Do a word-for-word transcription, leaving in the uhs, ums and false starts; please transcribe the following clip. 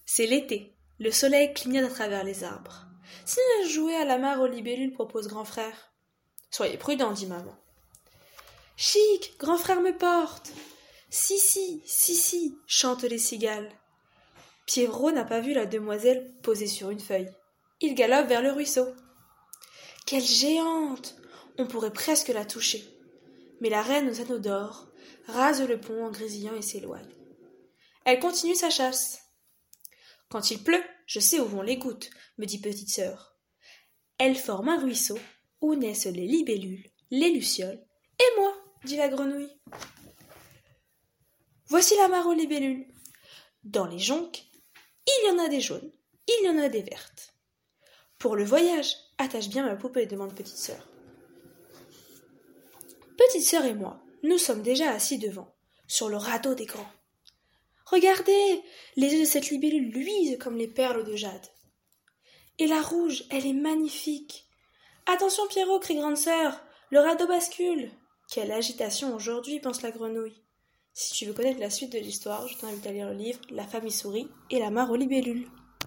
C'est l'été. Le soleil clignote à travers les arbres. Si nous jouer à la mare aux libellules, propose grand frère. Soyez prudent, dit maman. Chic, grand frère me porte. Si, si, si, si, chantent les cigales. Pierrot n'a pas vu la demoiselle posée sur une feuille. Il galope vers le ruisseau. Quelle géante! On pourrait presque la toucher. Mais la reine aux anneaux d'or rase le pont en grésillant et s'éloigne. Elle continue sa chasse. Quand il pleut, je sais où vont les gouttes, me dit petite sœur. Elle forme un ruisseau où naissent les libellules, les lucioles et moi, dit la grenouille. Voici la mare aux libellules. Dans les jonques, il y en a des jaunes, il y en a des vertes. Pour le voyage, attache bien ma poupée, demande petite sœur. Petite sœur et moi, nous sommes déjà assis devant, sur le radeau des grands. Regardez, les yeux de cette libellule luisent comme les perles de jade. Et la rouge, elle est magnifique. Attention Pierrot, crie grande sœur, le radeau bascule. Quelle agitation aujourd'hui, pense la grenouille. Si tu veux connaître la suite de l'histoire, je t'invite à lire le livre La famille souris et la mare aux libellules.